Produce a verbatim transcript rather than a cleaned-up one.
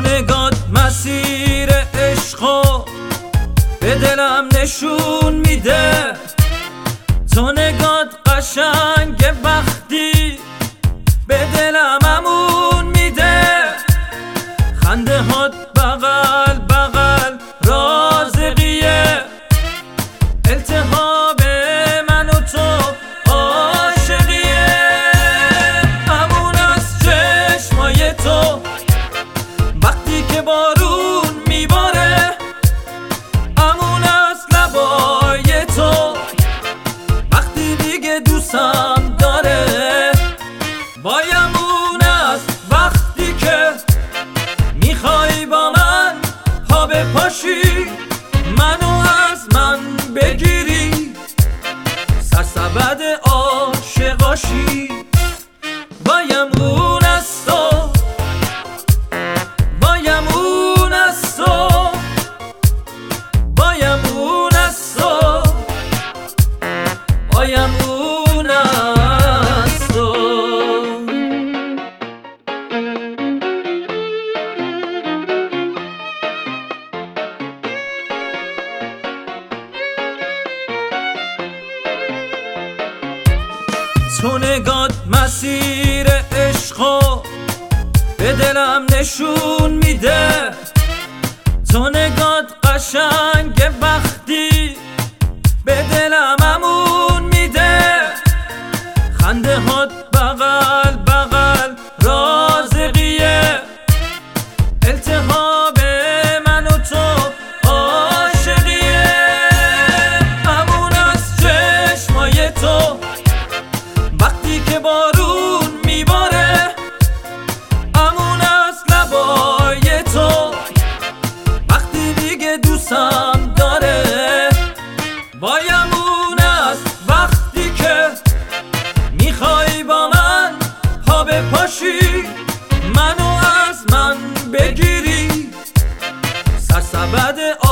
نگات مسیر عشقو به دلم نشون میده، تو نگات قشنگ وقتی به دلم امون میده، خنده هات بغل بغل رازقیه، التهاب من و تو عاشقیه، امون از چشمای تو وقتی که بارون میباره، امون از لبای تو وقتی دیگه دوستم داره، وای امون از وقتی که میخوای با من پا به پاشی، منو از من بگیری، سرسبد عاشقاشی، وای امون از تو، وای امون از تو، وای امون از تو، وای امون از تو. تو نگات مسیر عشقو به دلم نشون میده، تو نگات قشنگ وقتی به دلم امون میده، خنده هات بغل بغل رازقیه، التهاب من و تو عاشقیه، امون از چشمای تو وقتی که بارون میباره، امون از لبای تو وقتی دیگه دوستم داره، وای امون از وقتی که میخوای با من پا به پاشی، منو از من بگیری، سرسبد